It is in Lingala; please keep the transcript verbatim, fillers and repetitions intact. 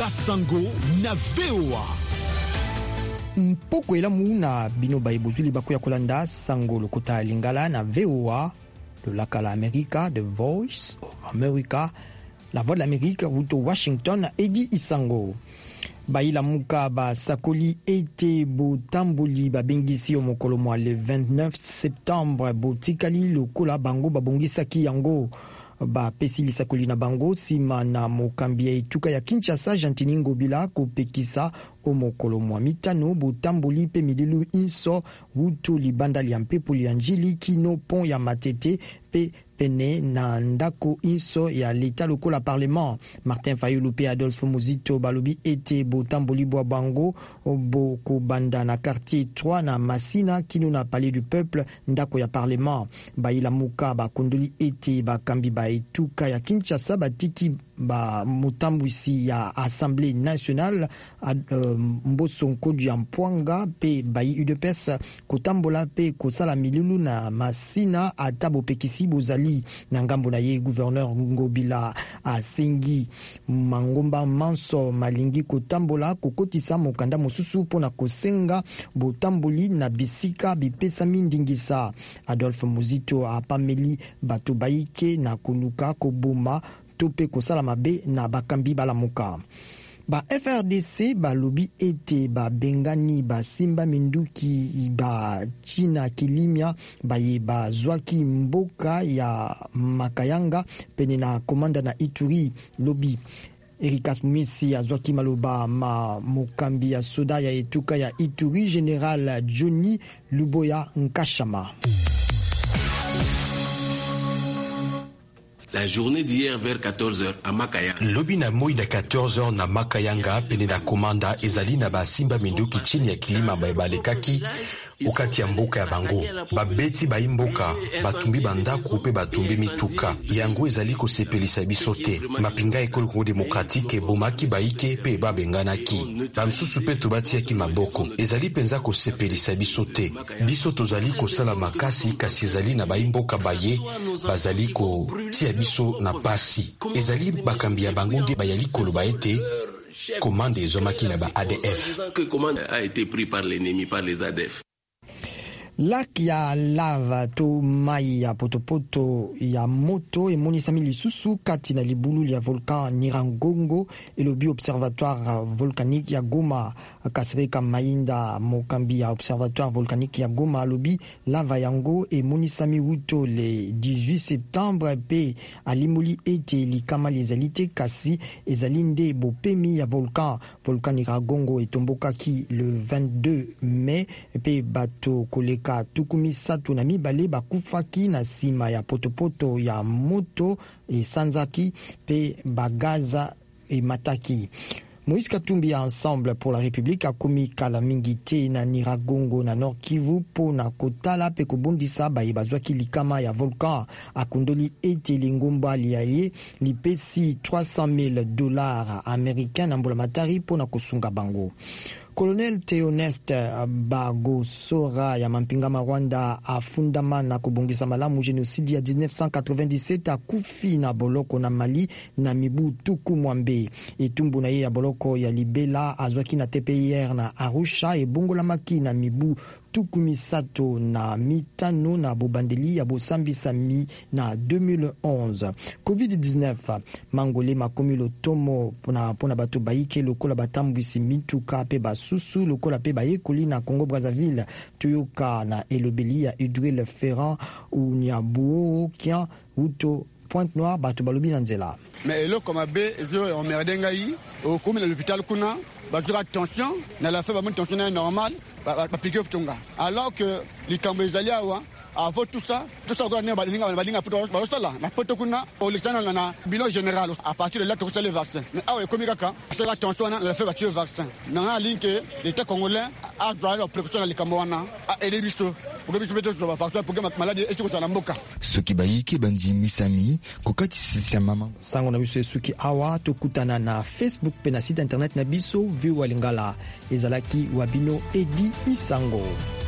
Basango na V O A. Mpoko elamu na bino baibuzuli bakuya kolanda sango lokota lingala na V O A, le laka la America, The Voice of America, la voix de l'Amérique, Ruto Washington, Edi Isango. Baila muka ba sakoli ete bo tamboli ba bengisi omokolo mwa le vingt-neuf septembre bo tikali lokola bango babongisaki yango ba pesili sakoli na bango sima na mokambi ya etuka ya Kinshasa Jantini Ngobila kopekisa omokolo mwa mitano bo tamboli pe mililu inso wuto libanda li ampepo li anjili kino pon ya matete pe pene na ndako inso ya l'État lokola parlement. Martin Fayulu pe Adolphe Muzito balobi ete bo tamboli bwa bango bo ko banda na quartier trois na Masina kino na palais du peuple ndako ya parlement. Baila muka ba kondoli ete ba kambi ba etuka ya Kinshasa batiki ba mutambwisi ya Assemblée nationale uh, Mboso Nkodu ya Mpwanga pe bayi U D P S kotambola pe kosala milulu na Masina atabo pekisi bozali na ngambo na ye gouverneur Ngobila asengi Mangomba Manso malingi kotambola kokotisa mokanda mosusu pona kosenga botamboli na bisika bipesa mindingisa. Adolphe Muzito apameli bato baike na koluka koboma tope kosala mabe na bakambi balamuka. Ba F R D C ba lobi ete ba bengani ba simba minduki ba China kilimia ba ye ba zwaki mboka ya Makayanga pene na komanda na Ituri lobi. Erikas Mumisi azwaki maloba ma mokambi ya soda ya etuka ya Ituri General Johnny Luboya Nkashama. La journée d'hier vers quatorze heures à Makayanga. Lobi na moi na quatorze heures na Makayanga pene na komanda ezali na basimba minduki chini ya kilima baebalekaki ukati ya mboka ya bango. Babeti ba imboka batumbi bandako pe batumbi mituka. Yango ezali ko sepelisa biso te. Mapinga ekolo Congo démocratique bomaki baike pe babenganaki. Bamsusu pe tobatiaki maboko. Ezali penza ko sepelisa biso te. Biso tozali ko sala makasi kasi ezali na ba imboka baye bazali ko tia biso na pasi. Ezali bakambi ya bango nde bayali koloba ete commande ezomaki na ba A D F. Que commande a été pris par l'ennemi, par les A D F. Lak ya lava to mai ya potopoto ya moto e monisami lisusu kati na libulu ya volcan Nyiragongo elobi observatoire volcanique ya Goma. Kasirika Mainda mokambi ya observatoire volcanique ya Goma alobi lava yango e monisami wuto le dix-huit septembre pe alimuli ete likama lezalite kasi ezalinde bopemi ya volcan. Volcan Nyiragongo etombokaki le vingt-deux mai pe bato koleka tukumi satu na mibale bakufaki na sima ya potopoto ya moto e sanzaki pe bagaza e mataki. Moïse Katumbi Ensemble pour la République a komi kala mingi te na Nyiragongo na Nord Kivu po na kotala pe kobondisa ba bazwaki likama ya volcan akondoli ete lingomba liaye lipesi trois cent mille dollars américains na mbola matari po na kosunga bango. Colonel Theoneste Bagosora ya mampinga Rwanda afundama na kubongisa malamu genocide ya mille neuf cent quatre-vingt-dix-sept akufi na boloko na Mali na mibu tuku mwambe. Etumbu na ye ya boloko ya Libela azwaki na T P I R na Arusha e bongo la maki na mibu tuku misato na mitano na bobandeli ya bosambisa mi na deux mille onze. covid dix-neuf mangole makomi lotomo pona pona bato baike lokola batambwisi mituka pe basusu lokola pe bayekoli na Congo Brazzaville tuyoka na elobeli ya Udril Ferrand ou Niabuo Kian Uto Pointe Noire bato balobi na nzela. Mais eloko mabe ezo omerdengai au comme à l'hôpital kuna bazura tension na la fait ba tension normal ba piquer futunga alors que les cambezalia wa avant tout ça tout ça on a balinga balinga pour ba sala na poto kuna au l'extérieur na bilan général à partir de là tout ça le vaccin mais ah ouais comme kaka c'est la tension na la fait battre vaccin na ligne que l'état congolais a droit la précaution na likamwana a aider biso pour que biso mettre sur facteur pour que maladie est sur la mboka soki baiki bandi misami kokati sisi mama sango na biso suki awa tokutana na Facebook pe na site internet na biso V O A Lingala ezalaki wabino Edi Isango.